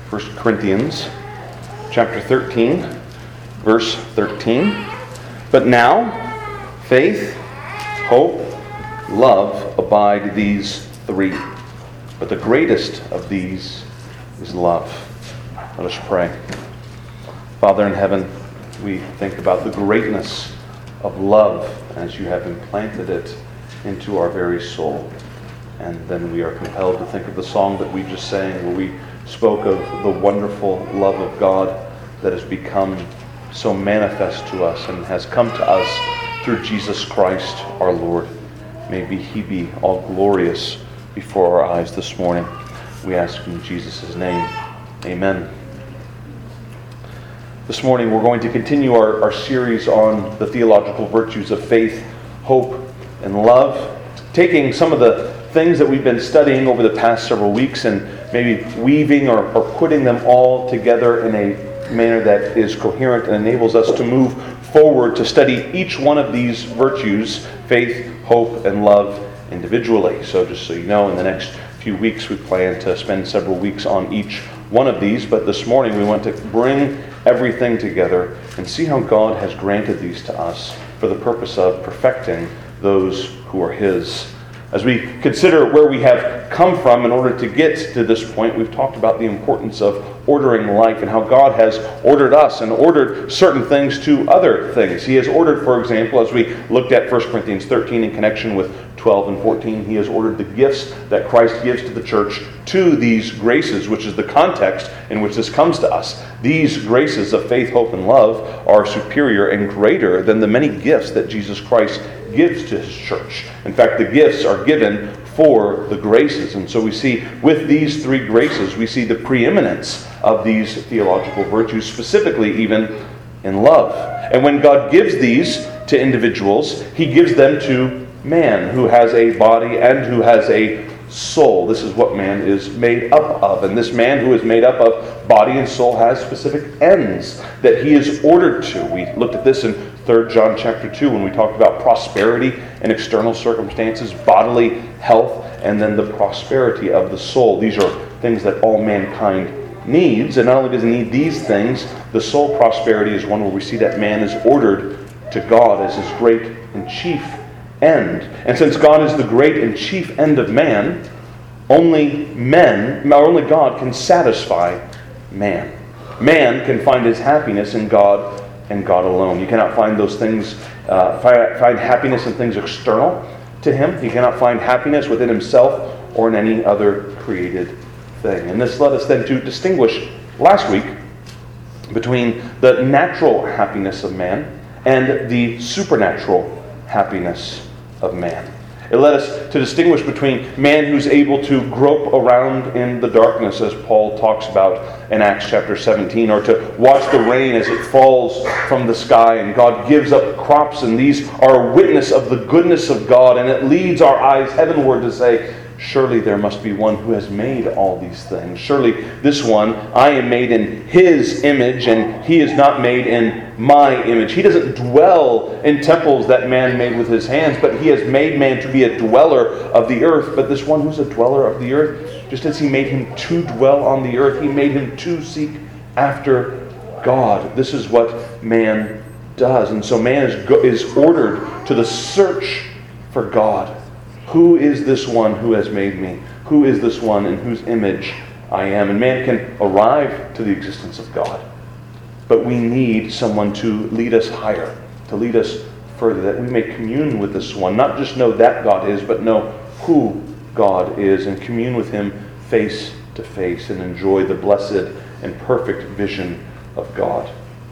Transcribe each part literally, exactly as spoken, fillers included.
First Corinthians chapter thirteen, verse thirteen. But now, faith, hope, love abide these three. But the greatest of these is love. Let us pray. Father in heaven, we think about the greatness of love as you have implanted it into our very soul. And then we are compelled to think of the song that we just sang, where we spoke of the wonderful love of God that has become so manifest to us and has come to us through Jesus Christ our Lord. May He be all glorious before our eyes this morning. We ask in Jesus' name. Amen. This morning we're going to continue our, our series on the theological virtues of faith, hope, and love, taking some of the things that we've been studying over the past several weeks and maybe weaving or, or putting them all together in a manner that is coherent and enables us to move forward to study each one of these virtues, faith, hope, and love, individually. So just so you know, in the next few weeks we plan to spend several weeks on each one of these, but this morning we want to bring everything together and see how God has granted these to us for the purpose of perfecting those who are His. As we consider where we have come from in order to get to this point, we've talked about the importance of ordering life and how God has ordered us and ordered certain things to other things. He has ordered, for example, as we looked at First Corinthians thirteen in connection with twelve and fourteen, He has ordered the gifts that Christ gives to the church to these graces, which is the context in which this comes to us. These graces of faith, hope, and love are superior and greater than the many gifts that Jesus Christ gives to His church. In fact, the gifts are given for the graces. And so we see with these three graces, we see the preeminence of these theological virtues, specifically even in love. And when God gives these to individuals, He gives them to man, who has a body and who has a soul. This is what man is made up of. And this man who is made up of body and soul has specific ends that he is ordered to. We looked at this in Third John chapter two when we talked about prosperity and external circumstances, bodily health, and then the prosperity of the soul. These are things that all mankind needs. And not only does it need these things, the soul prosperity is one where we see that man is ordered to God as his great and chief end. And since God is the great and chief end of man, only men, or only God can satisfy man. Man can find his happiness in God and God alone. You cannot find those things, uh, find, find happiness in things external to Him. He cannot find happiness within himself or in any other created thing. And this led us then to distinguish last week between the natural happiness of man and the supernatural happiness of man. It led us to distinguish between man who's able to grope around in the darkness, as Paul talks about in Acts chapter seventeen, or to watch the rain as it falls from the sky, and God gives up crops, and these are a witness of the goodness of God, and it leads our eyes heavenward to say, surely there must be one who has made all these things. Surely this one, I am made in His image, and He is not made in my image. He doesn't dwell in temples that man made with his hands, but He has made man to be a dweller of the earth. But this one who's a dweller of the earth, just as He made him to dwell on the earth, He made him to seek after God. This is what man does. And so man is, go- is ordered to the search for God. Who is this one who has made me? Who is this one in whose image I am? And man can arrive to the existence of God. But we need someone to lead us higher, to lead us further, that we may commune with this one. Not just know that God is, but know who God is, and commune with Him face to face and enjoy the blessed and perfect vision of God.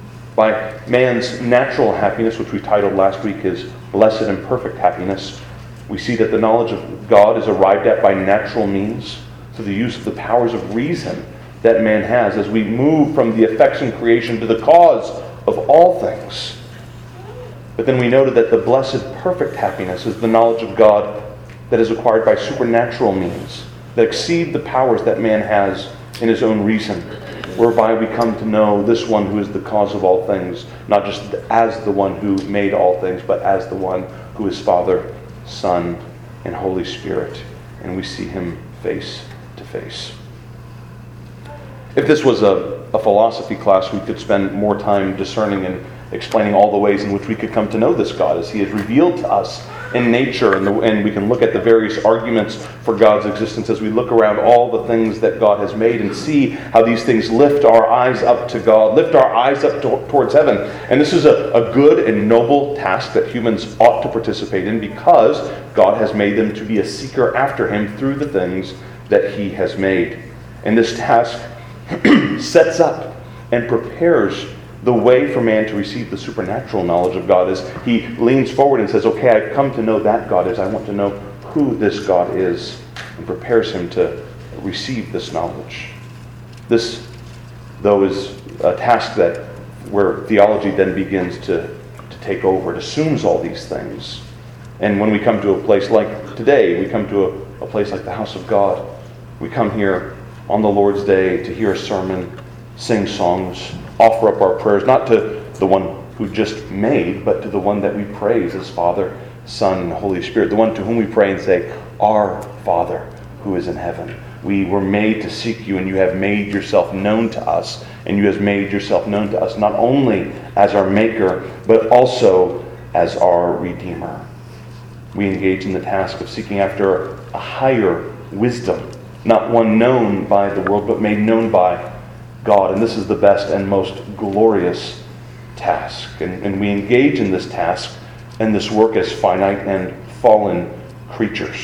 By man's natural happiness, which we titled last week as Blessed and Perfect Happiness, we see that the knowledge of God is arrived at by natural means through the use of the powers of reason that man has as we move from the effects in creation to the cause of all things. But then we noted that the blessed perfect happiness is the knowledge of God that is acquired by supernatural means that exceed the powers that man has in his own reason, whereby we come to know this one who is the cause of all things, not just as the one who made all things, but as the one who is Father, Son, and Holy Spirit. And we see Him face to face. If this was a, a philosophy class, we could spend more time discerning and explaining all the ways in which we could come to know this God as He is revealed to us in nature, and, the, and we can look at the various arguments for God's existence as we look around all the things that God has made and see how these things lift our eyes up to God, lift our eyes up to, towards heaven. And this is a, a good and noble task that humans ought to participate in, because God has made them to be a seeker after Him through the things that He has made. And this task sets up and prepares the way for man to receive the supernatural knowledge of God as he leans forward and says, okay, I've come to know that God is. I want to know who this God is, and prepares him to receive this knowledge. This, though, is a task that where theology then begins to, to take over. It assumes all these things. And when we come to a place like today, we come to a, a place like the house of God. We come here on the Lord's Day to hear a sermon, sing songs, offer up our prayers, not to the one who just made, but to the one that we praise as Father, Son, and Holy Spirit, the one to whom we pray and say, Our Father who is in heaven. We were made to seek you, and you have made yourself known to us, and you have made yourself known to us not only as our Maker, but also as our Redeemer. We engage in the task of seeking after a higher wisdom, not one known by the world, but made known by God. And this is the best and most glorious task. And, and we engage in this task and this work as finite and fallen creatures.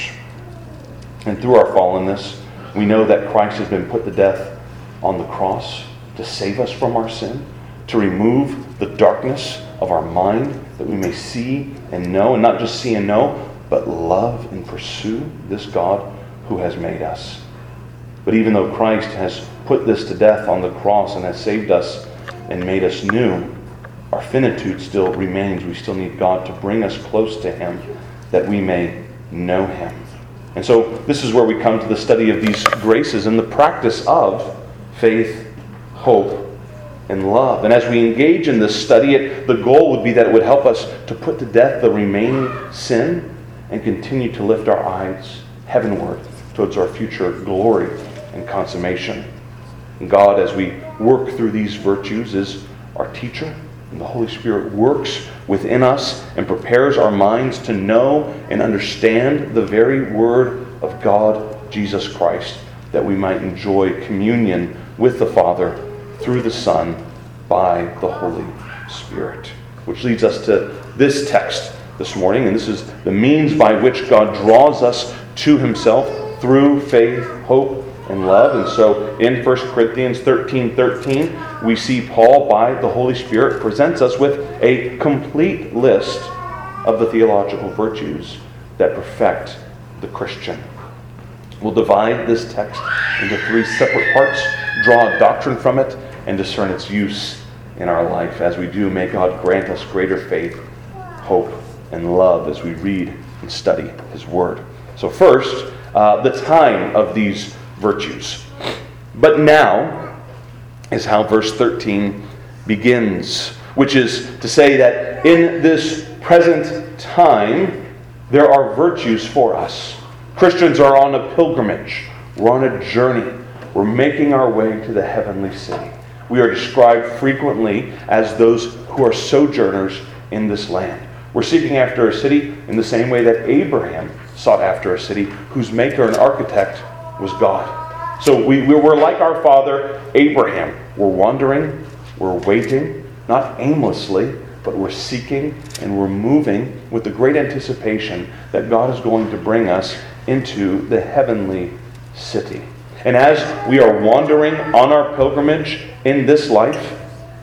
And through our fallenness, we know that Christ has been put to death on the cross to save us from our sin, to remove the darkness of our mind, that we may see and know, and not just see and know, but love and pursue this God who has made us. But even though Christ has put this to death on the cross and has saved us and made us new, our finitude still remains. We still need God to bring us close to Him that we may know Him. And so this is where we come to the study of these graces and the practice of faith, hope, and love. And as we engage in this study, it, the goal would be that it would help us to put to death the remaining sin and continue to lift our eyes heavenward towards our future glory and consummation. And God, as we work through these virtues, is our teacher, and the Holy Spirit works within us and prepares our minds to know and understand the very Word of God, Jesus Christ, that we might enjoy communion with the Father through the Son by the Holy Spirit. Which leads us to this text this morning, and this is the means by which God draws us to Himself through faith, hope, and love. And so in First Corinthians thirteen thirteen, we see Paul, by the Holy Spirit, presents us with a complete list of the theological virtues that perfect the Christian. We'll divide this text into three separate parts, draw a doctrine from it, and discern its use in our life. As we do, may God grant us greater faith, hope, and love as we read and study His Word. So first, uh, the time of these virtues. But now is how verse thirteen begins, which is to say that in this present time, there are virtues for us. Christians are on a pilgrimage. We're on a journey. We're making our way to the heavenly city. We are described frequently as those who are sojourners in this land. We're seeking after a city in the same way that Abraham sought after a city whose maker and architect was God. So we, we were like our father Abraham. We're wandering, we're waiting, not aimlessly, but we're seeking and we're moving with the great anticipation that God is going to bring us into the heavenly city. And as we are wandering on our pilgrimage in this life,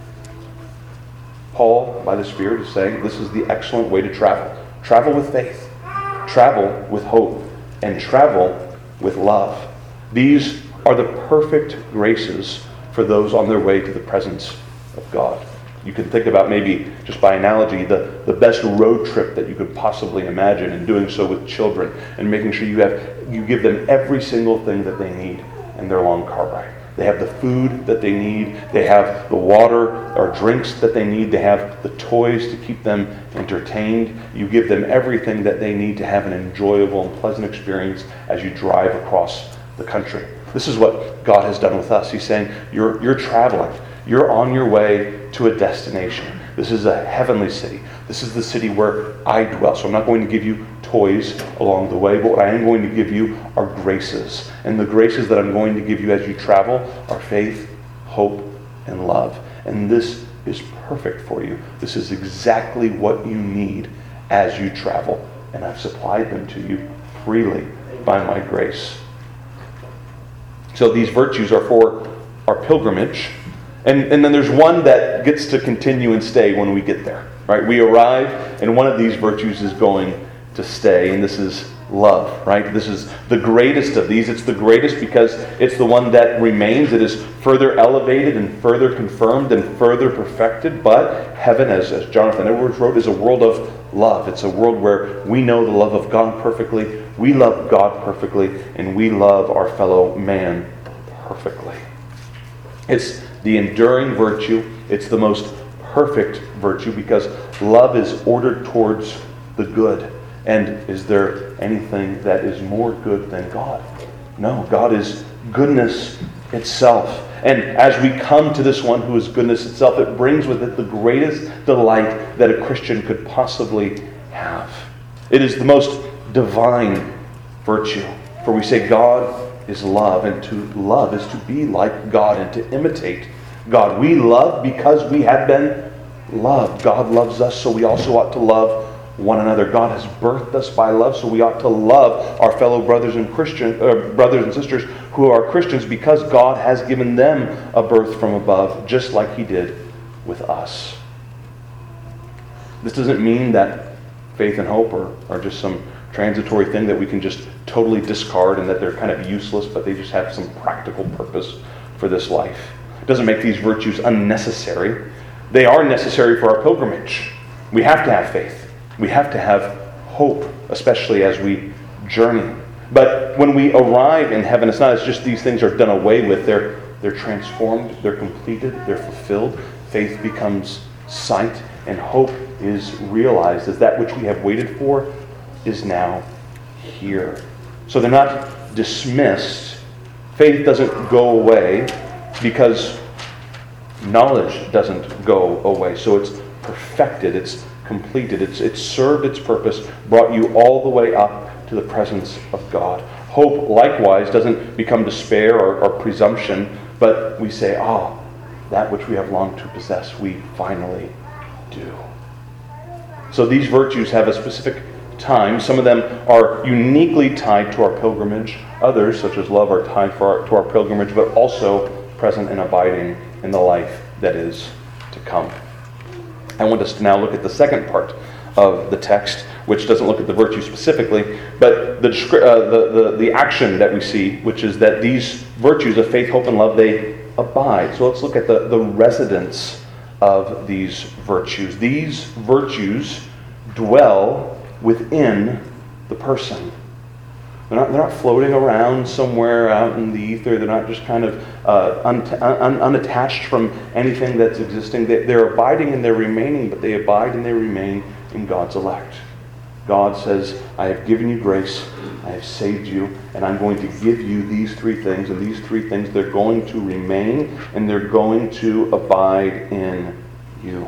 Paul, by the Spirit, is saying this is the excellent way to travel. Travel with faith, travel with hope, and travel with love. These are the perfect graces for those on their way to the presence of God. You can think about, maybe just by analogy, the, the best road trip that you could possibly imagine, and doing so with children and making sure you have you give them every single thing that they need in their long car ride. They have the food that they need. They have the water or drinks that they need. They have the toys to keep them entertained. You give them everything that they need to have an enjoyable and pleasant experience as you drive across the country. This is what God has done with us. He's saying, you're, you're traveling. You're on your way to a destination. This is a heavenly city. This is the city where I dwell. So I'm not going to give you toys along the way, but what I am going to give you are graces. And the graces that I'm going to give you as you travel are faith, hope, and love. And this is perfect for you. This is exactly what you need as you travel. And I've supplied them to you freely by my grace. So these virtues are for our pilgrimage. And, and then there's one that gets to continue and stay when we get there. Right? We arrive, and one of these virtues is going to stay, and this is love. Right? This is the greatest of these. It's the greatest because it's the one that remains. It is further elevated and further confirmed and further perfected. But heaven, as, as Jonathan Edwards wrote, is a world of love. It's a world where we know the love of God perfectly, we love God perfectly, and we love our fellow man perfectly. It's the enduring virtue. It's the most perfect virtue because love is ordered towards the good. And is there anything that is more good than God? No, God is goodness itself. And as we come to this one who is goodness itself, it brings with it the greatest delight that a Christian could possibly have. It is the most divine virtue. For we say God is love, and to love is to be like God and to imitate God. We love because we have been loved. God loves us, so we also ought to love one another. God has birthed us by love, so we ought to love our fellow brothers and Christian uh, brothers and sisters who are Christians because God has given them a birth from above, just like He did with us. This doesn't mean that faith and hope are, are just some transitory thing that we can just totally discard and that they're kind of useless, but they just have some practical purpose for this life. It doesn't make these virtues unnecessary. They are necessary for our pilgrimage. We have to have faith. We have to have hope, especially as we journey. But when we arrive in heaven, it's not as just these things are done away with. They're, they're transformed, they're completed, they're fulfilled. Faith becomes sight, and hope is realized as that which we have waited for is now here. So they're not dismissed. Faith doesn't go away because knowledge doesn't go away. So it's perfected, it's completed, it's, it's served its purpose, brought you all the way up to the presence of God. Hope, likewise, doesn't become despair or, or presumption, but we say, ah, that which we have longed to possess, we finally do. So these virtues have a specific time. Some of them are uniquely tied to our pilgrimage. Others, such as love, are tied for our, to our pilgrimage, but also present and abiding in the life that is to come. I want us to now look at the second part of the text, which doesn't look at the virtue specifically, but the, uh, the, the, the action that we see, which is that these virtues of faith, hope, and love, they abide. So let's look at the, the residence of these virtues. These virtues dwell within the person. They're not, they're not floating around somewhere out in the ether. They're not just kind of uh, un, un, unattached from anything that's existing. They, they're abiding and they're remaining, but they abide and they remain in God's elect. God says, I have given you grace, I have saved you, and I'm going to give you these three things, and these three things, they're going to remain, and they're going to abide in you.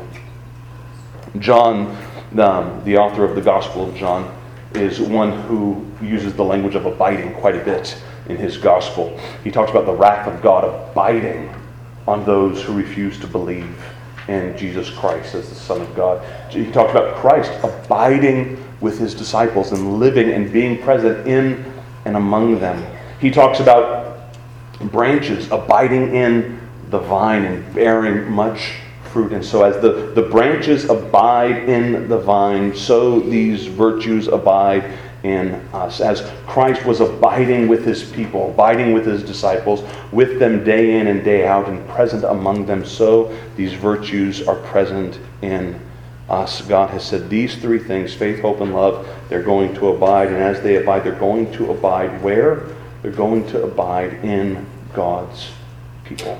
John, um, the author of the Gospel of John, is one who uses the language of abiding quite a bit in his Gospel. He talks about the wrath of God abiding on those who refuse to believe in Jesus Christ as the Son of God. He talks about Christ abiding with his disciples and living and being present in and among them. He talks about branches abiding in the vine and bearing much fruit. And so as the, the branches abide in the vine, so these virtues abide in us. As Christ was abiding with his people, abiding with his disciples, with them day in and day out and present among them, so these virtues are present in us. God has said these three things, faith, hope, and love, they're going to abide. And as they abide, they're going to abide where? They're going to abide in God's people.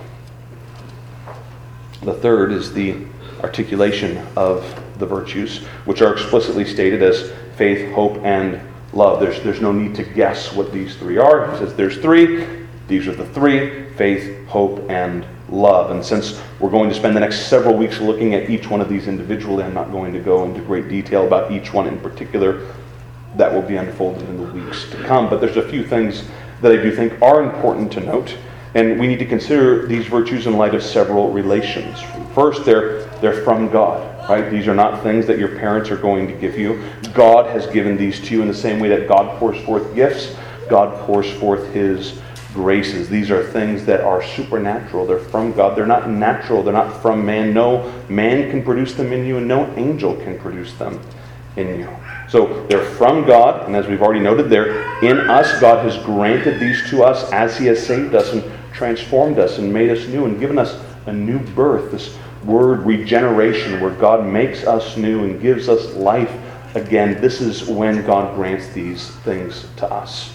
The third is the articulation of the virtues, which are explicitly stated as faith, hope, and love. There's, there's no need to guess what these three are. He says there's three. These are the three: faith, hope, and love. And since we're going to spend the next several weeks looking at each one of these individually, I'm not going to go into great detail about each one in particular. That will be unfolded in the weeks to come. But there's a few things that I do think are important to note. And we need to consider these virtues in light of several relations. First, they're, they're from God, right? These are not things that your parents are going to give you. God has given these to you in the same way that God pours forth gifts. God pours forth His graces. These are things that are supernatural. They're from God. They're not natural. They're not from man. No man can produce them in you, and no angel can produce them in you. So they're from God, and as we've already noted, they're in us. God has granted these to us as He has saved us and transformed us and made us new and given us a new birth. This word regeneration, where God makes us new and gives us life again. This is when God grants these things to us.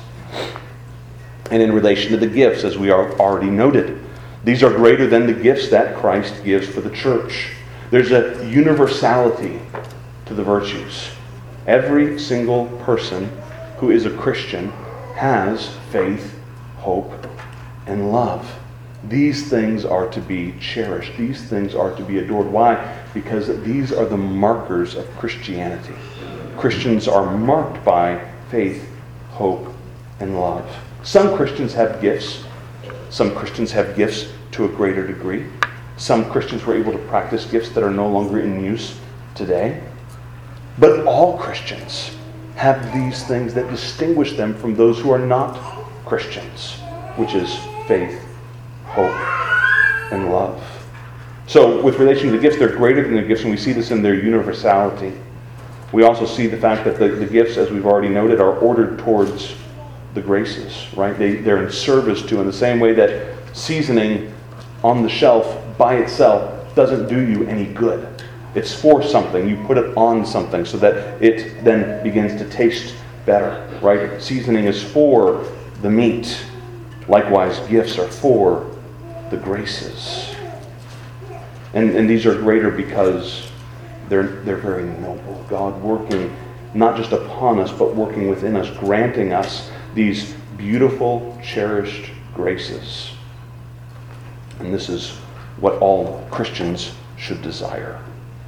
And in relation to the gifts, as we are already noted, these are greater than the gifts that Christ gives for the church. There's a universality to the virtues. Every single person who is a Christian has faith, hope, and love. These things are to be cherished. These things are to be adored. Why? Because these are the markers of Christianity. Christians are marked by faith, hope, and love. Some Christians have gifts. Some Christians have gifts to a greater degree. Some Christians were able to practice gifts that are no longer in use today. But all Christians have these things that distinguish them from those who are not Christians, which is faith, hope, and love. So with relation to the gifts, they're greater than the gifts, and we see this in their universality. We also see the fact that the, the gifts, as we've already noted, are ordered towards the graces, right? They, they're in service to, in the same way that seasoning on the shelf by itself doesn't do you any good. It's for something. You put it on something so that it then begins to taste better, right? Seasoning is for the meat. Likewise, gifts are for the graces. And, and these are greater because they're, they're very noble. God working not just upon us, but working within us, granting us these beautiful, cherished graces. And this is what all Christians should desire.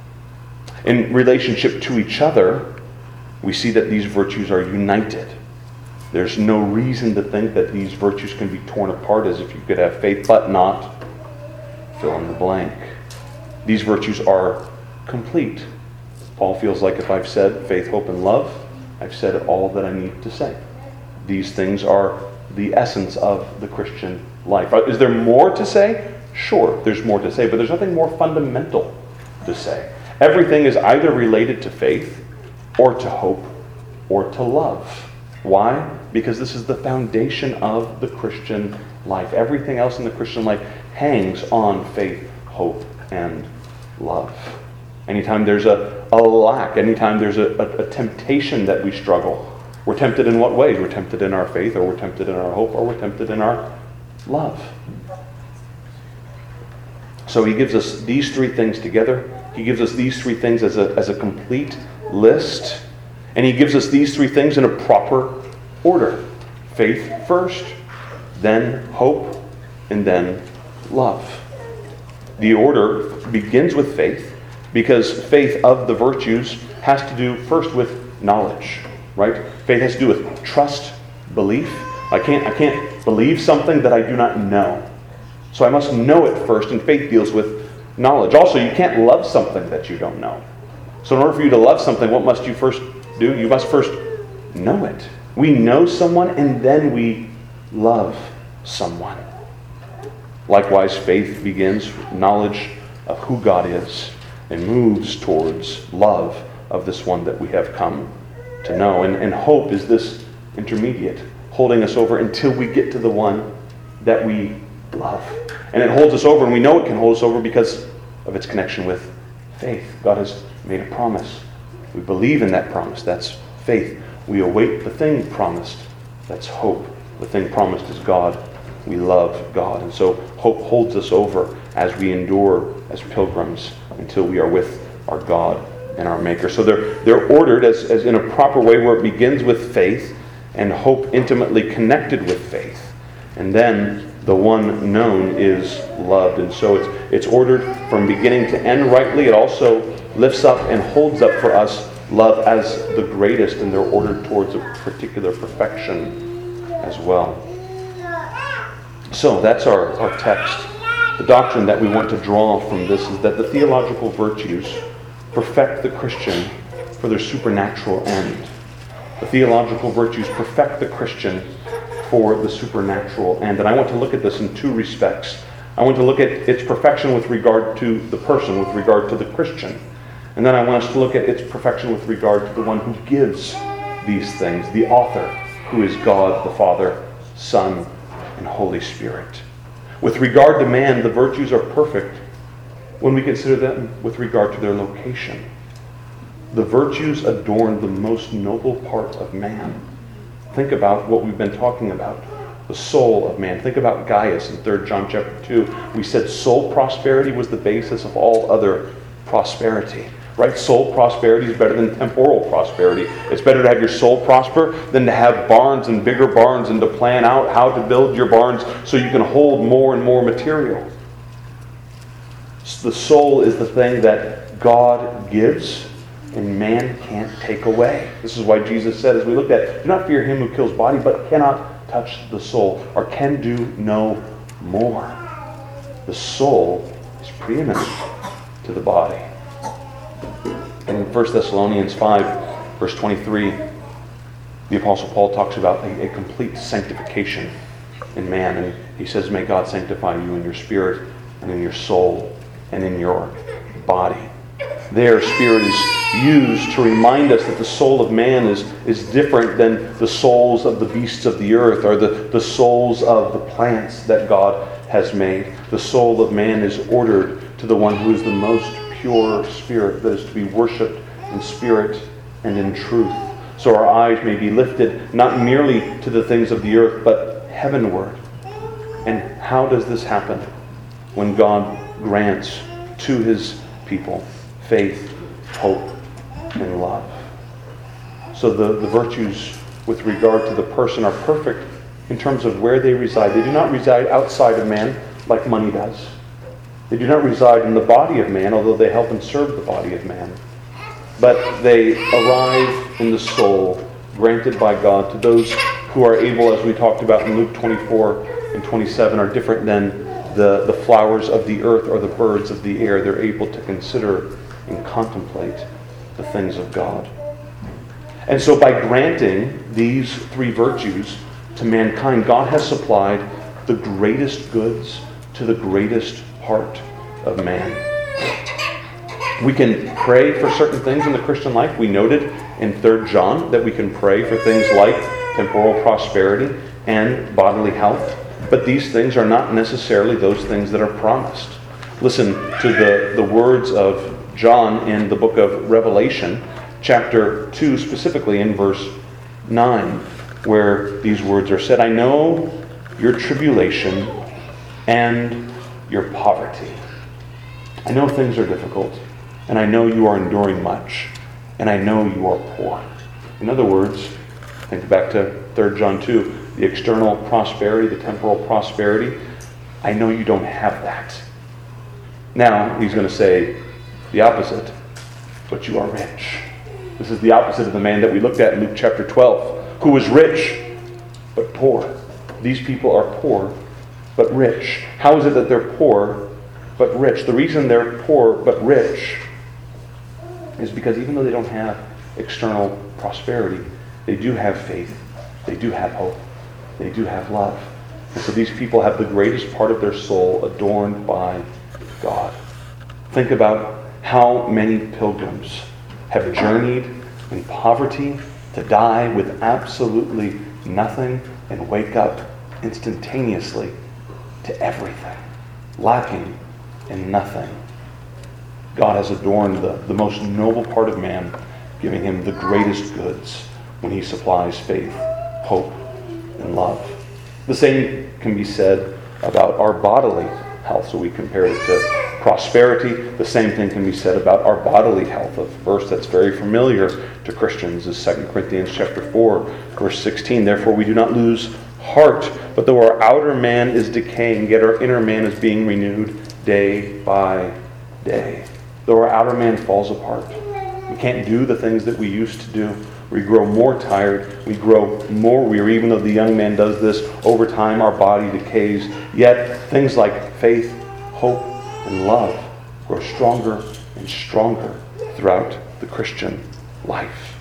In relationship to each other, we see that these virtues are united. There's no reason to think that these virtues can be torn apart, as if you could have faith but not fill in the blank. These virtues are complete. Paul feels like if I've said faith, hope, and love, I've said all that I need to say. These things are the essence of the Christian life. Is there more to say? Sure, there's more to say, but there's nothing more fundamental to say. Everything is either related to faith or to hope or to love. Why? Because this is the foundation of the Christian life. Everything else in the Christian life hangs on faith, hope, and love. Anytime there's a, a lack, anytime there's a, a, a temptation that we struggle, we're tempted in what ways? We're tempted in our faith, or we're tempted in our hope, or we're tempted in our love. So he gives us these three things together. He gives us these three things as a, as a complete list. And he gives us these three things in a proper order. Faith first, then hope, and then love. The order begins with faith, because faith of the virtues has to do first with knowledge, right? Faith has to do with trust, belief. I can't, I can't believe something that I do not know. So I must know it first, and faith deals with knowledge. Also, you can't love something that you don't know. So in order for you to love something, what must you first do? You must first know it. We know someone, and then we love someone. Likewise, faith begins with knowledge of who God is and moves towards love of this one that we have come to know. And, and hope is this intermediate, holding us over until we get to the one that we love. And it holds us over, and we know it can hold us over because of its connection with faith. God has made a promise. We believe in that promise. That's faith. We await the thing promised. That's hope. The thing promised is God. We love God. And so hope holds us over as we endure as pilgrims until we are with our God and our Maker. So they're, they're ordered as, as in a proper way where it begins with faith and hope intimately connected with faith. And then the one known is loved. And so it's, it's ordered from beginning to end rightly. It also lifts up and holds up for us love as the greatest, and they're ordered towards a particular perfection as well. So that's our, our text. The doctrine that we want to draw from this is that the theological virtues perfect the Christian for their supernatural end. The theological virtues perfect the Christian for the supernatural end. And I want to look at this in two respects. I want to look at its perfection with regard to the person, with regard to the Christian. And then I want us to look at its perfection with regard to the one who gives these things, the author, who is God the Father, Son, and Holy Spirit. With regard to man, the virtues are perfect when we consider them with regard to their location. The virtues adorn the most noble part of man. Think about what we've been talking about, the soul of man. Think about Gaius in Third John chapter two. We said soul prosperity was the basis of all other prosperity. Right? Soul prosperity is better than temporal prosperity. It's better to have your soul prosper than to have barns and bigger barns and to plan out how to build your barns so you can hold more and more material. The soul is the thing that God gives and man can't take away. This is why Jesus said, as we looked at, do not fear him who kills body, but cannot touch the soul, or can do no more. The soul is preeminent to the body. And in First Thessalonians five, verse twenty-three, the Apostle Paul talks about a, a complete sanctification in man. And he says, may God sanctify you in your spirit and in your soul and in your body. There, spirit is used to remind us that the soul of man is, is different than the souls of the beasts of the earth or the, the souls of the plants that God has made. The soul of man is ordered to the one who is the most pure spirit that is to be worshipped in spirit and in truth. So our eyes may be lifted not merely to the things of the earth, but heavenward. And how does this happen? When God grants to his people faith, hope, and love. So the, the virtues with regard to the person are perfect in terms of where they reside. They do not reside outside of man like money does. They do not reside in the body of man, although they help and serve the body of man. But they arrive in the soul, granted by God to those who are able, as we talked about in Luke twenty-four and twenty-seven, are different than the, the flowers of the earth or the birds of the air. They're able to consider and contemplate the things of God. And so by granting these three virtues to mankind, God has supplied the greatest goods to the greatest part of man. We can pray for certain things in the Christian life. We noted in Third John that we can pray for things like temporal prosperity and bodily health. But these things are not necessarily those things that are promised. Listen to the, the words of John in the book of Revelation, chapter two, specifically in verse nine, where these words are said, I know your tribulation and your poverty. I know things are difficult, and I know you are enduring much, and I know you are poor. In other words, think back to Third John two, the external prosperity, the temporal prosperity. I know you don't have that. Now, he's going to say the opposite, but you are rich. This is the opposite of the man that we looked at in Luke chapter twelve, who was rich, but poor. These people are poor, but rich. How is it that they're poor, but rich? The reason they're poor, but rich, is because even though they don't have external prosperity, they do have faith, they do have hope, they do have love. And so these people have the greatest part of their soul adorned by God. Think about how many pilgrims have journeyed in poverty to die with absolutely nothing and wake up instantaneously to everything, lacking in nothing. God has adorned the, the most noble part of man, giving him the greatest goods when he supplies faith, hope, and love. The same can be said about our bodily health. So we compare it to prosperity. The same thing can be said about our bodily health. A verse that's very familiar to Christians is Second Corinthians chapter four, verse sixteen. Therefore we do not lose heart, but though our outer man is decaying, yet our inner man is being renewed day by day. Though our outer man falls apart, we can't do the things that we used to do. We grow more tired. We grow more weary. Even though the young man does this, over time our body decays. Yet things like faith, hope, and love grow stronger and stronger throughout the Christian life.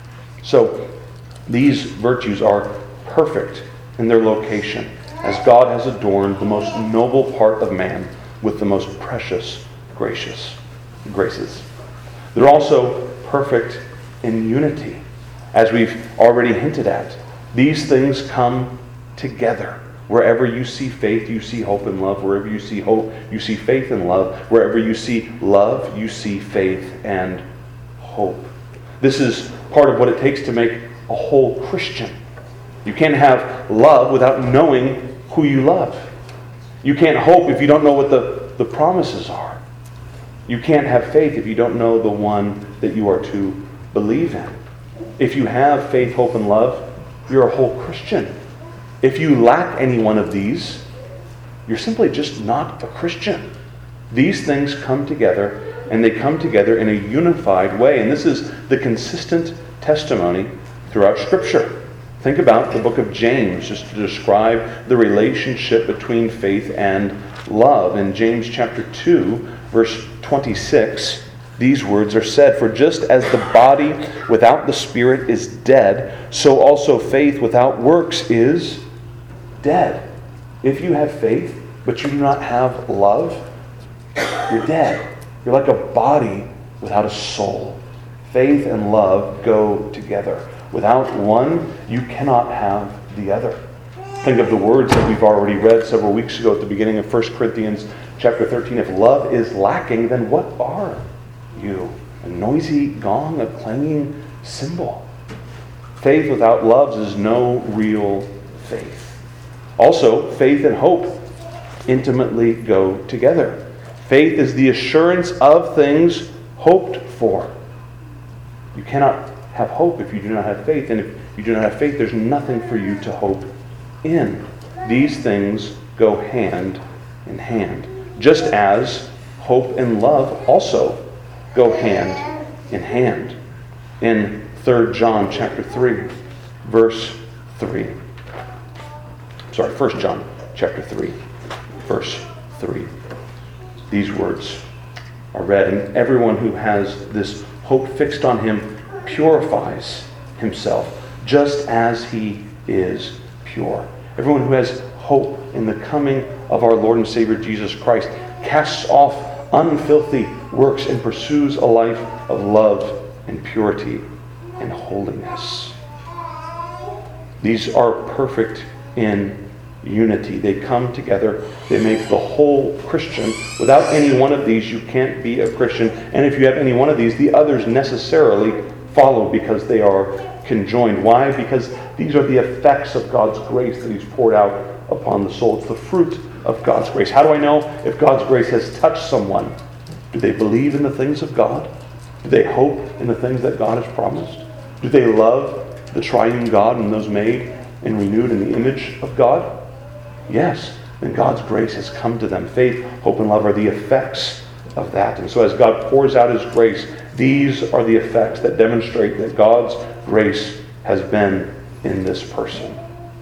So these virtues are perfect in their location, as God has adorned the most noble part of man with the most precious gracious graces. They're also perfect in unity, as we've already hinted at. These things come together. Wherever you see faith, you see hope and love. Wherever you see hope, you see faith and love. Wherever you see love, you see faith and hope. This is part of what it takes to make a whole Christian. You can't have love without knowing who you love. You can't hope if you don't know what the, the promises are. You can't have faith if you don't know the one that you are to believe in. If you have faith, hope, and love, you're a whole Christian. If you lack any one of these, you're simply just not a Christian. These things come together, and they come together in a unified way. And this is the consistent testimony throughout Scripture. Think about the book of James, just to describe the relationship between faith and love. In James chapter two, verse twenty-six, these words are said, "For just as the body without the spirit is dead, so also faith without works is dead." If you have faith, but you do not have love, you're dead. You're like a body without a soul. Faith and love go together. Without one, you cannot have the other. Think of the words that we've already read several weeks ago at the beginning of First Corinthians chapter thirteen. If love is lacking, then what are you? A noisy gong, a clanging cymbal. Faith without love is no real faith. Also, faith and hope intimately go together. Faith is the assurance of things hoped for. You cannot have hope if you do not have faith, and if you do not have faith, there's nothing for you to hope in. These things go hand in hand, just as hope and love also go hand in hand. In Third John chapter three, verse three. Sorry, First John chapter three, verse three. These words are read, "And everyone who has this hope fixed on him purifies himself, just as he is pure." Everyone who has hope in the coming of our Lord and Savior Jesus Christ casts off unfilthy works and pursues a life of love and purity and holiness. These are perfect in unity. They come together. They make the whole Christian. Without any one of these, you can't be a Christian. And if you have any one of these, the others necessarily follow because they are conjoined. Why? Because these are the effects of God's grace that He's poured out upon the soul. It's the fruit of God's grace. How do I know if God's grace has touched someone? Do they believe in the things of God? Do they hope in the things that God has promised? Do they love the triune God and those made and renewed in the image of God? Yes. Then God's grace has come to them. Faith, hope, and love are the effects of that. And so as God pours out His grace, these are the effects that demonstrate that God's grace has been in this person.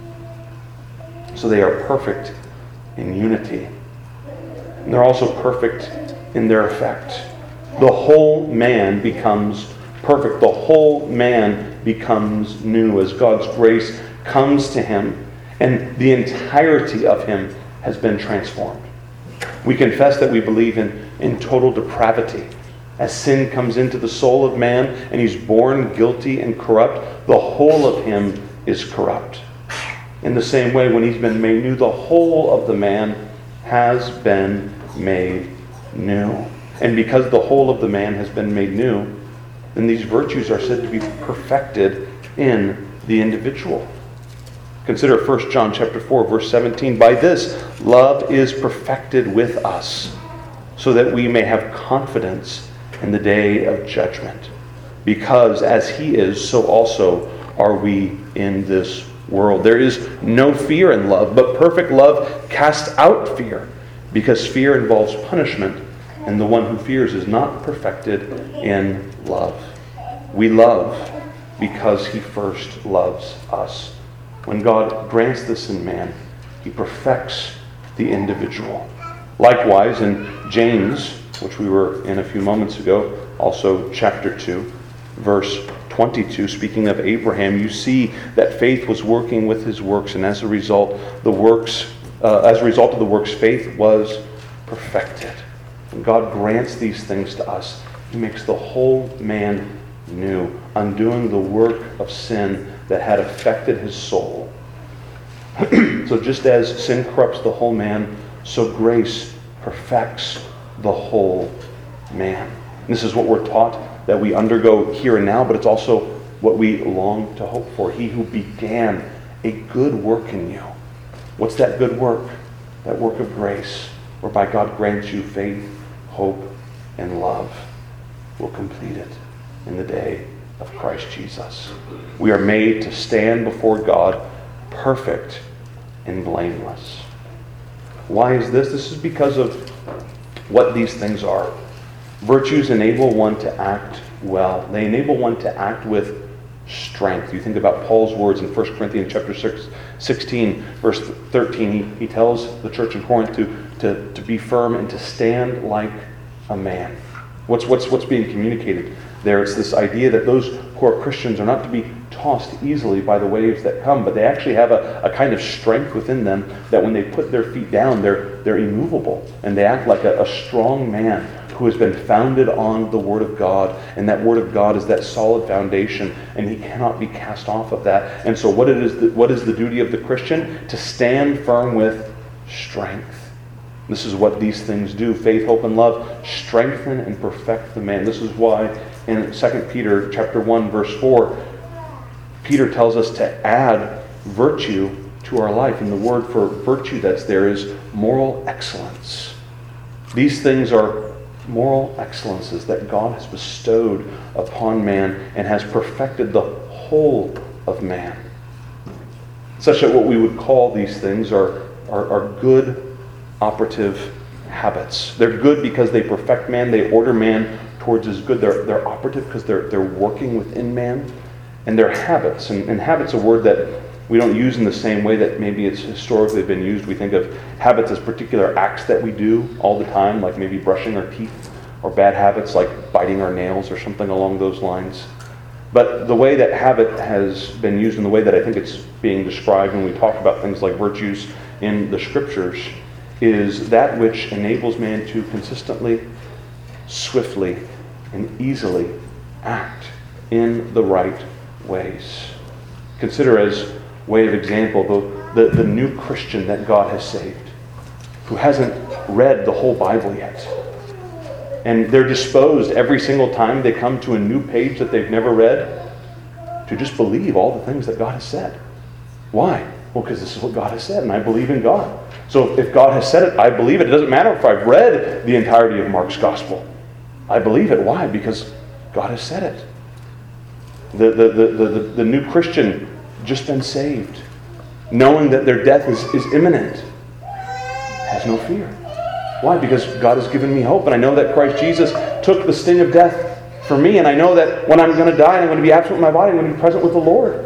So they are perfect in unity. And they're also perfect in their effect. The whole man becomes perfect. The whole man becomes new as God's grace comes to him, and the entirety of him has been transformed. We confess that we believe in, in total depravity. As sin comes into the soul of man and he's born guilty and corrupt, the whole of him is corrupt. In the same way, when he's been made new, the whole of the man has been made new. And because the whole of the man has been made new, then these virtues are said to be perfected in the individual. Consider First John chapter four, verse seventeen. "By this love is perfected with us, so that we may have confidence in the day of judgment. Because as he is, so also are we in this world. There is no fear in love, but perfect love casts out fear, because fear involves punishment, and the one who fears is not perfected in love. We love because he first loves us. When God grants this in man, he perfects the individual. Likewise, in James, which we were in a few moments ago, also chapter two, verse twenty-two, speaking of Abraham, you see that faith was working with his works, and as a result, the works, uh, as a result of the works, faith was perfected. When God grants these things to us, he makes the whole man new, undoing the work of sin that had affected his soul. So just as sin corrupts the whole man, so grace perfects the whole man. And this is what we're taught that we undergo here and now, but it's also what we long to hope for. He who began a good work in you. What's that good work? That work of grace, whereby God grants you faith, hope, and love, will complete it in the day of Christ Jesus. We are made to stand before God perfect and blameless. Why is this? This is because of what these things are. Virtues enable one to act well. They enable one to act with strength. You think about Paul's words in First Corinthians chapter six, sixteen, verse thirteen. He, he tells the church in Corinth to, to, to be firm and to stand like a man. What's, what's, what's being communicated there? It's this idea that those who are Christians are not to be tossed easily by the waves that come, but they actually have a, a kind of strength within them that when they put their feet down, they're, they're immovable, and they act like a, a strong man who has been founded on the Word of God, and that Word of God is that solid foundation, and he cannot be cast off of that. And so what it is, the, what is the duty of the Christian? To stand firm with strength. This is what these things do. Faith, hope, and love strengthen and perfect the man. This is why in Second Peter chapter one, verse four, Peter tells us to add virtue to our life. And the word for virtue that's there is moral excellence. These things are moral excellences that God has bestowed upon man and has perfected the whole of man. Such that what we would call these things are, are, are good operative habits. They're good because they perfect man. They order man towards his good. They're, they're operative because they're, they're working within man. And they're habits. And, and habits, a word that we don't use in the same way that maybe it's historically been used. We think of habits as particular acts that we do all the time, like maybe brushing our teeth, or bad habits like biting our nails or something along those lines. But the way that habit has been used, and the way that I think it's being described when we talk about things like virtues in the Scriptures, is that which enables man to consistently, swiftly, and easily act in the right ways. Consider as way of example the, the, the new Christian that God has saved, who hasn't read the whole Bible yet. And they're disposed every single time they come to a new page that they've never read to just believe all the things that God has said. Why? Well, because this is what God has said, and I believe in God. So if God has said it, I believe it. It doesn't matter if I've read the entirety of Mark's gospel. I believe it. Why? Because God has said it. The, the, the, the, the new Christian just been saved, knowing that their death is, is imminent, has no fear. Why? Because God has given me hope, and I know that Christ Jesus took the sting of death for me, and I know that when I'm going to die and I'm going to be absent with my body, I'm going to be present with the Lord.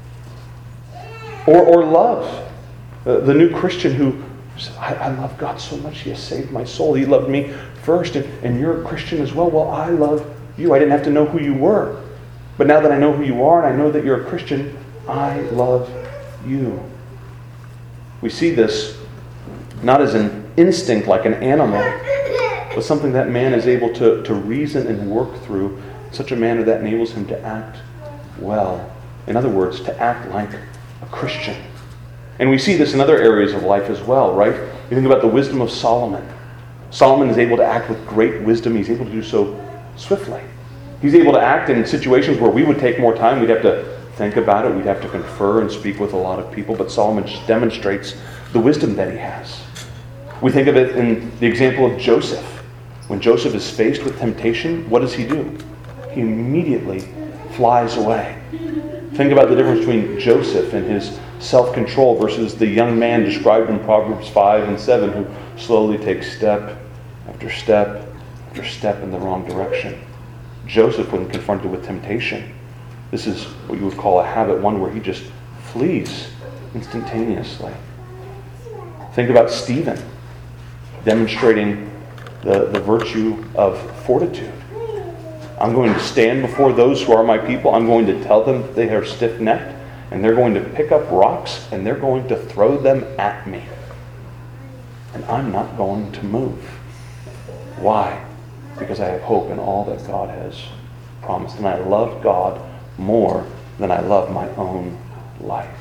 Or, or love. Uh, the new Christian who says, I, I love God so much, He has saved my soul. He loved me first, and, and you're a Christian as well. Well, I love you. I didn't have to know who you were. But now that I know who you are, and I know that you're a Christian, I love you. We see this not as an instinct like an animal, but something that man is able to, to reason and work through in such a manner that enables him to act well. In other words, to act like a Christian. And we see this in other areas of life as well, right? You think about the wisdom of Solomon. Solomon is able to act with great wisdom. He's able to do so swiftly. He's able to act in situations where we would take more time. We'd have to think about it. We'd have to confer and speak with a lot of people. But Solomon just demonstrates the wisdom that he has. We think of it in the example of Joseph. When Joseph is faced with temptation, what does he do? He immediately flies away. Think about the difference between Joseph and his self-control versus the young man described in Proverbs five and seven who slowly takes step after step after step in the wrong direction. Joseph, when confronted with temptation, this is what you would call a habit one where he just flees instantaneously. Think about Stephen demonstrating the, the virtue of fortitude. I'm going to stand before those who are my people. I'm going to tell them they are stiff-necked, and they're going to pick up rocks, and they're going to throw them at me. And I'm not going to move. Why? Because I have hope in all that God has promised. And I love God more than I love my own life.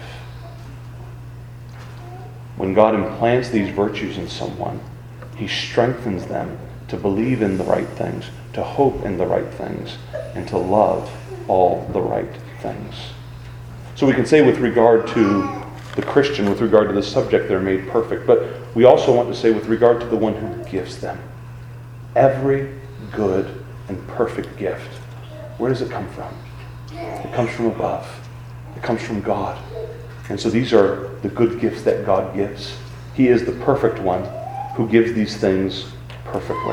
When God implants these virtues in someone, He strengthens them to believe in the right things, to hope in the right things, and to love all the right things. So we can say with regard to the Christian, with regard to the subject, they're made perfect. But we also want to say with regard to the one who gives them. Every good and perfect gift, where does it come from? It comes from above. It comes from God. And so these are the good gifts that God gives. He is the perfect one who gives these things perfectly.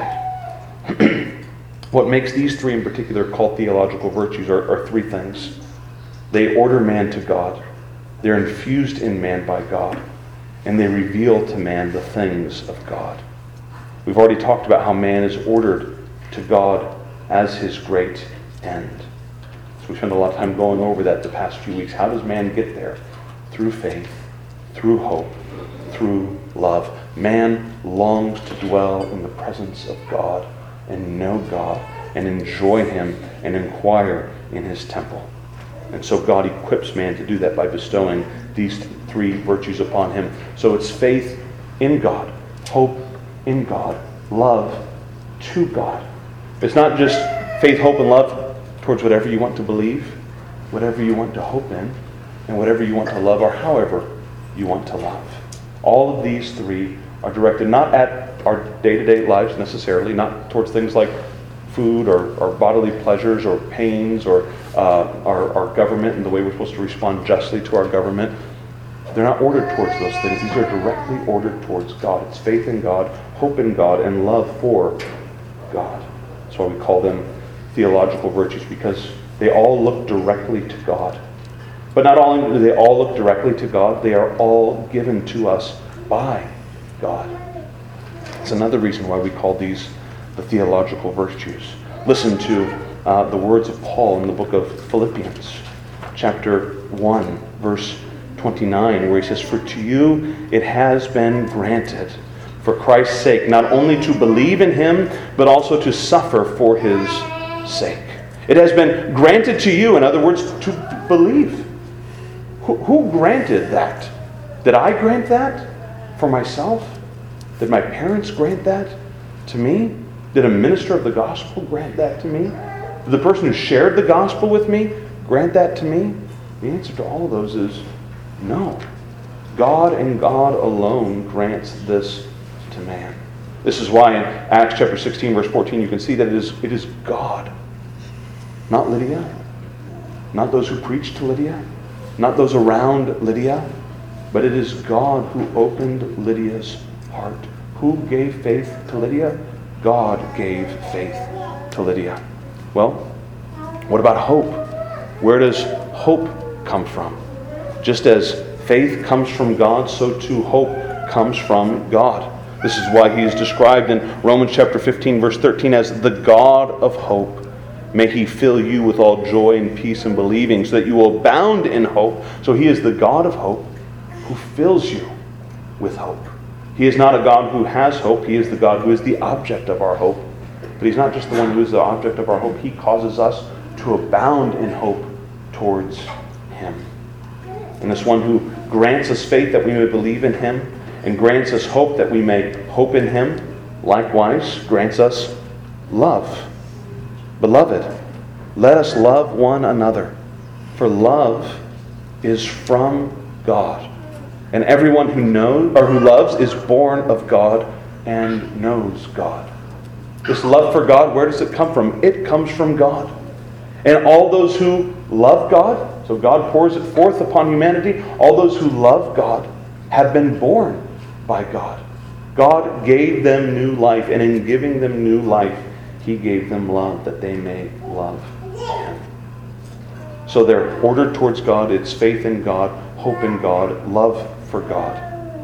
What makes these three in particular called theological virtues are, are three things. They order man to God. They're infused in man by God. And they reveal to man the things of God. We've already talked about how man is ordered to God as his great end. So we spent a lot of time going over that the past few weeks. How does man get there? Through faith, through hope, through love. Man longs to dwell in the presence of God and know God and enjoy Him and inquire in His temple. And so God equips man to do that by bestowing these three virtues upon him. So it's faith in God, hope in God, love to God. It's not just faith, hope, and love towards whatever you want to believe, whatever you want to hope in, and whatever you want to love, or however you want to love. All of these three are directed not at our day-to-day lives necessarily, not towards things like food or, or bodily pleasures or pains or uh, our, our government and the way we're supposed to respond justly to our government. They're not ordered towards those things. These are directly ordered towards God. It's faith in God, hope in God, and love for God. That's why we call them theological virtues, because they all look directly to God. But not only do they all look directly to God, they are all given to us by God. It's another reason why we call these the theological virtues. Listen to uh, the words of Paul in the book of Philippians, chapter one, verse twenty-nine, where he says, "For to you it has been granted, for Christ's sake, not only to believe in Him, but also to suffer for His sake." It has been granted to you, in other words, to believe. Who, who granted that? Did I grant that for myself? Did my parents grant that to me? Did a minister of the gospel grant that to me? Did the person who shared the gospel with me grant that to me? The answer to all of those is no. God and God alone grants this to man. This is why in Acts chapter sixteen, verse fourteen, you can see that it is, it is God, not Lydia, not those who preached to Lydia, not those around Lydia, but it is God who opened Lydia's heart. Who gave faith to Lydia? God gave faith to Lydia. Well, what about hope? Where does hope come from? Just as faith comes from God, so too hope comes from God. This is why He is described in Romans chapter fifteen, verse thirteen as the God of hope. May He fill you with all joy and peace in believing, so that you will abound in hope. So He is the God of hope who fills you with hope. He is not a God who has hope. He is the God who is the object of our hope. But He's not just the one who is the object of our hope. He causes us to abound in hope towards Him. And this one who grants us faith that we may believe in Him, and grants us hope that we may hope in Him, likewise grants us love. Beloved, let us love one another, for love is from God. And everyone who knows or who loves is born of God and knows God. This love for God, where does it come from? It comes from God. And all those who love God, so God pours it forth upon humanity, all those who love God have been born by God. God gave them new life, and in giving them new life, He gave them love that they may love Him. So they're ordered towards God. It's faith in God, hope in God, love for God.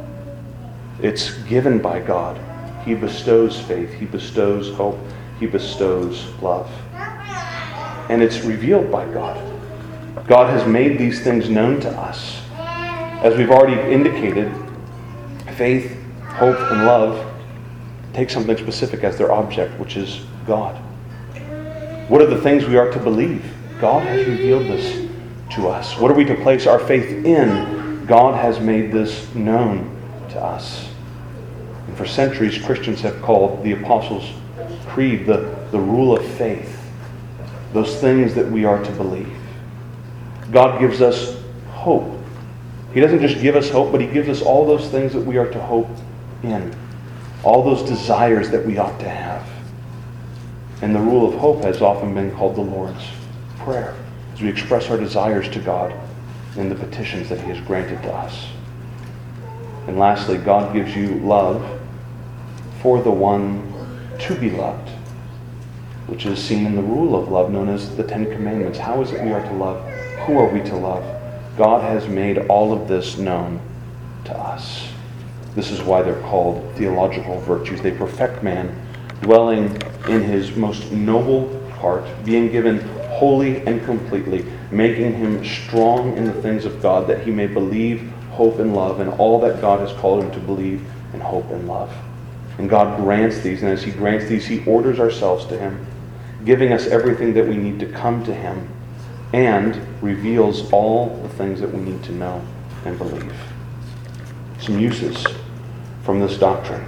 It's given by God. He bestows faith. He bestows hope. He bestows love. And it's revealed by God. God has made these things known to us. As we've already indicated, faith, hope, and love take something specific as their object, which is God. What are the things we are to believe? God has revealed this to us. What are we to place our faith in? God has made this known to us. And for centuries, Christians have called the Apostles' Creed the, the rule of faith. Those things that we are to believe. God gives us hope. He doesn't just give us hope, but He gives us all those things that we are to hope in. All those desires that we ought to have. And the rule of hope has often been called the Lord's Prayer, as we express our desires to God in the petitions that He has granted to us. And lastly, God gives you love for the one to be loved, which is seen in the rule of love known as the Ten Commandments. How is it we are to love? Who are we to love? God has made all of this known to us. This is why they're called theological virtues. They perfect man, dwelling in his most noble part, being given wholly and completely, making him strong in the things of God, that he may believe, hope, and love in all that God has called him to believe and hope and love. And God grants these, and as He grants these, He orders ourselves to Him, giving us everything that we need to come to Him, and reveals all the things that we need to know and believe. Some uses from this doctrine.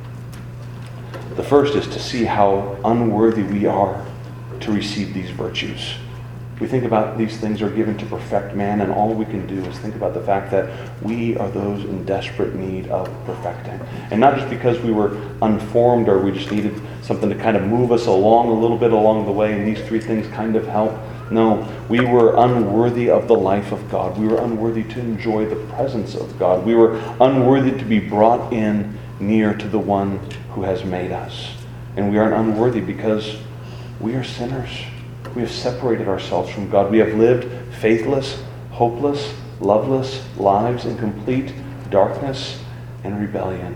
The first is to see how unworthy we are to receive these virtues. We think about these things are given to perfect man, and all we can do is think about the fact that we are those in desperate need of perfecting. And not just because we were unformed or we just needed something to kind of move us along a little bit along the way, and these three things kind of help. No, we were unworthy of the life of God. We were unworthy to enjoy the presence of God. We were unworthy to be brought in near to the one who has made us. And we are unworthy because we are sinners. We have separated ourselves from God. We have lived faithless, hopeless, loveless lives in complete darkness and rebellion.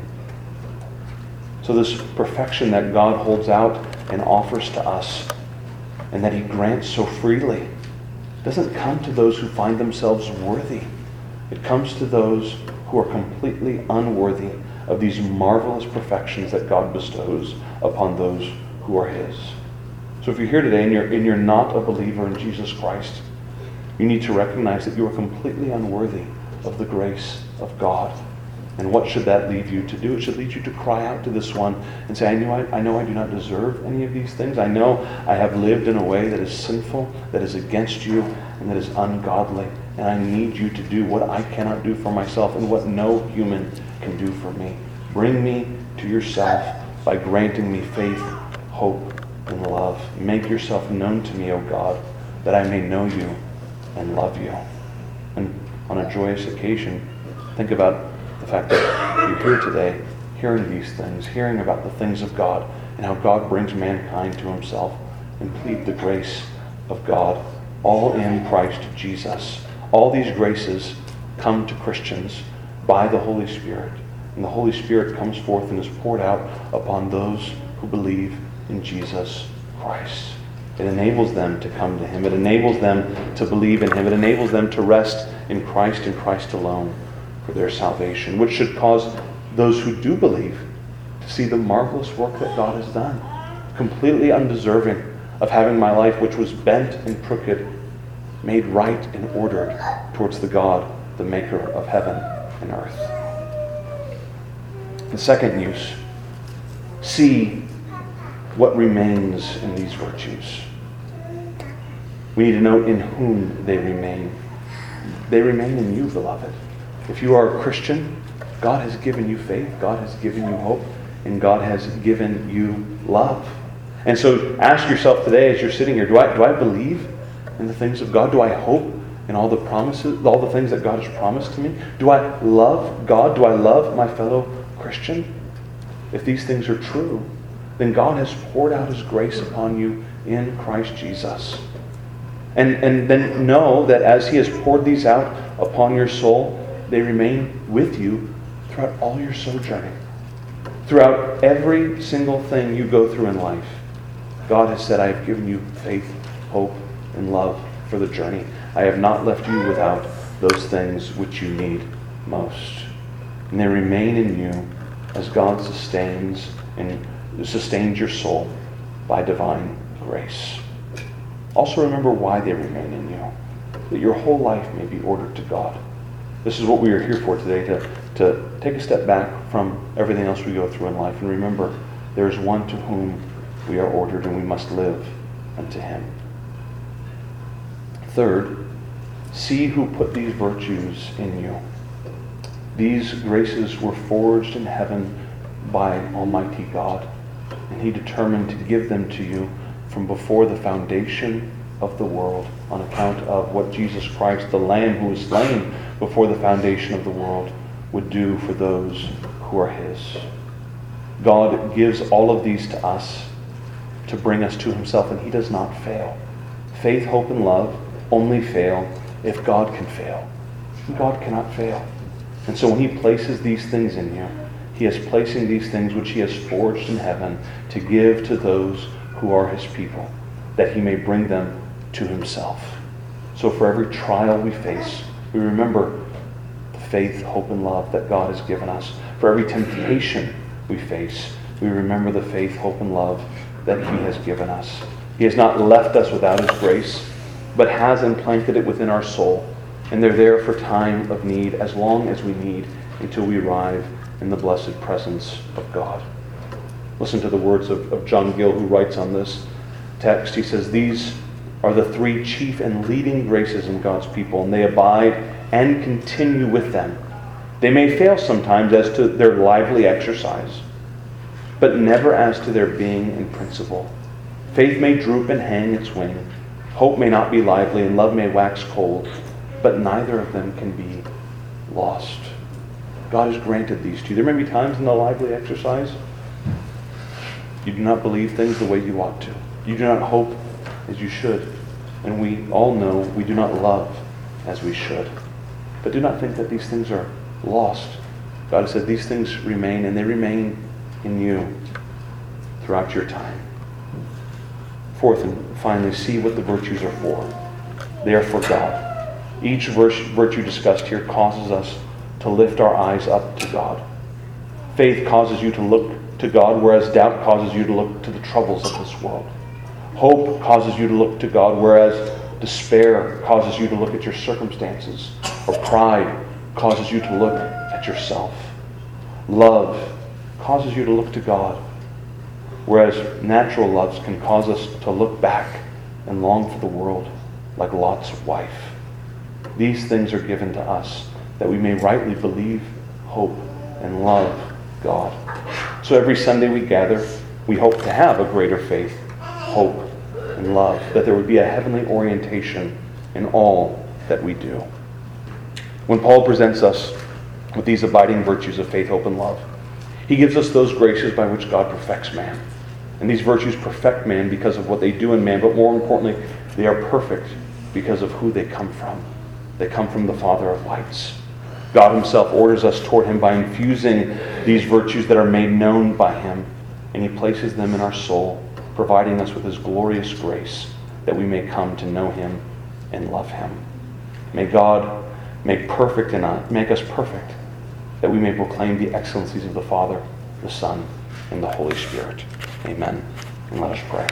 So this perfection that God holds out and offers to us, and that He grants so freely, doesn't come to those who find themselves worthy. It comes to those who are completely unworthy of these marvelous perfections that God bestows upon those who are His. So if you're here today and you're, and you're not a believer in Jesus Christ, you need to recognize that you are completely unworthy of the grace of God. And what should that lead you to do? It should lead you to cry out to this one and say, I know I, I know I do not deserve any of these things. I know I have lived in a way that is sinful, that is against you, and that is ungodly. And I need you to do what I cannot do for myself and what no human can do for me. Bring me to yourself by granting me faith, hope, and love. Make yourself known to me, O God, that I may know you and love you. And on a joyous occasion, think about the fact that you're here today, hearing these things, hearing about the things of God, and how God brings mankind to Himself, and plead the grace of God, all in Christ Jesus. All these graces come to Christians by the Holy Spirit, and the Holy Spirit comes forth and is poured out upon those who believe in Jesus Christ. It enables them to come to Him. It enables them to believe in Him. It enables them to rest in Christ and Christ alone for their salvation, which should cause those who do believe to see the marvelous work that God has done, completely undeserving of having my life, which was bent and crooked, made right and ordered towards the God, the maker of heaven and earth. The second use, see what remains in these virtues. We need to know in whom they remain. They remain in you, beloved. If you are a Christian, God has given you faith. God has given you hope. and God has given you love. And so ask yourself today as you're sitting here, do I, do I believe in the things of God? Do I hope in all the promises, all the things that God has promised to me? Do I love God? Do I love my fellow Christian? If these things are true, then God has poured out His grace upon you in Christ Jesus. And, and then know that as He has poured these out upon your soul, they remain with you throughout all your sojourning. Throughout every single thing you go through in life, God has said, I have given you faith, hope, and love for the journey. I have not left you without those things which you need most. And they remain in you as God sustains and sustains your soul by divine grace. Also remember why they remain in you, that your whole life may be ordered to God. This is what we are here for today, to, to take a step back from everything else we go through in life and remember there is one to whom we are ordered and we must live unto Him. Third, see who put these virtues in you. These graces were forged in heaven by Almighty God, and He determined to give them to you from before the foundation of the world on account of what Jesus Christ, the Lamb who was slain before the foundation of the world, would do for those who are His. God gives all of these to us to bring us to Himself, and He does not fail. Faith, hope, and love only fail if God can fail. God cannot fail. And so when He places these things in you, He is placing these things which He has forged in heaven to give to those who are His people, that He may bring them to Himself. So for every trial we face, we remember the faith, hope, and love that God has given us. For every temptation we face, we remember the faith, hope, and love that He has given us. He has not left us without His grace, but has implanted it within our soul. And they're there for time of need, as long as we need, until we arrive in the blessed presence of God. Listen to the words of, of John Gill, who writes on this text. He says, these are the three chief and leading graces in God's people, and they abide and continue with them. They may fail sometimes as to their lively exercise, but never as to their being in principle. Faith may droop and hang its wing. Hope may not be lively, and love may wax cold, but neither of them can be lost. God has granted these to you. There may be times in the lively exercise you do not believe things the way you ought to. You do not hope as you should. And we all know we do not love as we should. But do not think that these things are lost. God has said these things remain, and they remain in you throughout your time. Fourth and finally, see what the virtues are for. They are for God. Each virtue discussed here causes us to lift our eyes up to God. Faith causes you to look to God, whereas doubt causes you to look to the troubles of this world. Hope causes you to look to God, whereas despair causes you to look at your circumstances, or pride causes you to look at yourself. Love causes you to look to God, whereas natural loves can cause us to look back and long for the world, like Lot's wife. These things are given to us that we may rightly believe, hope, and love God. So every Sunday we gather, we hope to have a greater faith, hope, and love, that there would be a heavenly orientation in all that we do. When Paul presents us with these abiding virtues of faith, hope, and love, he gives us those graces by which God perfects man. And these virtues perfect man because of what they do in man, but more importantly, they are perfect because of who they come from. They come from the Father of lights. God Himself orders us toward Him by infusing these virtues that are made known by Him, and He places them in our soul, providing us with His glorious grace that we may come to know Him and love Him. May God make perfect in us, make us perfect, that we may proclaim the excellencies of the Father, the Son, and the Holy Spirit. Amen. And let us pray.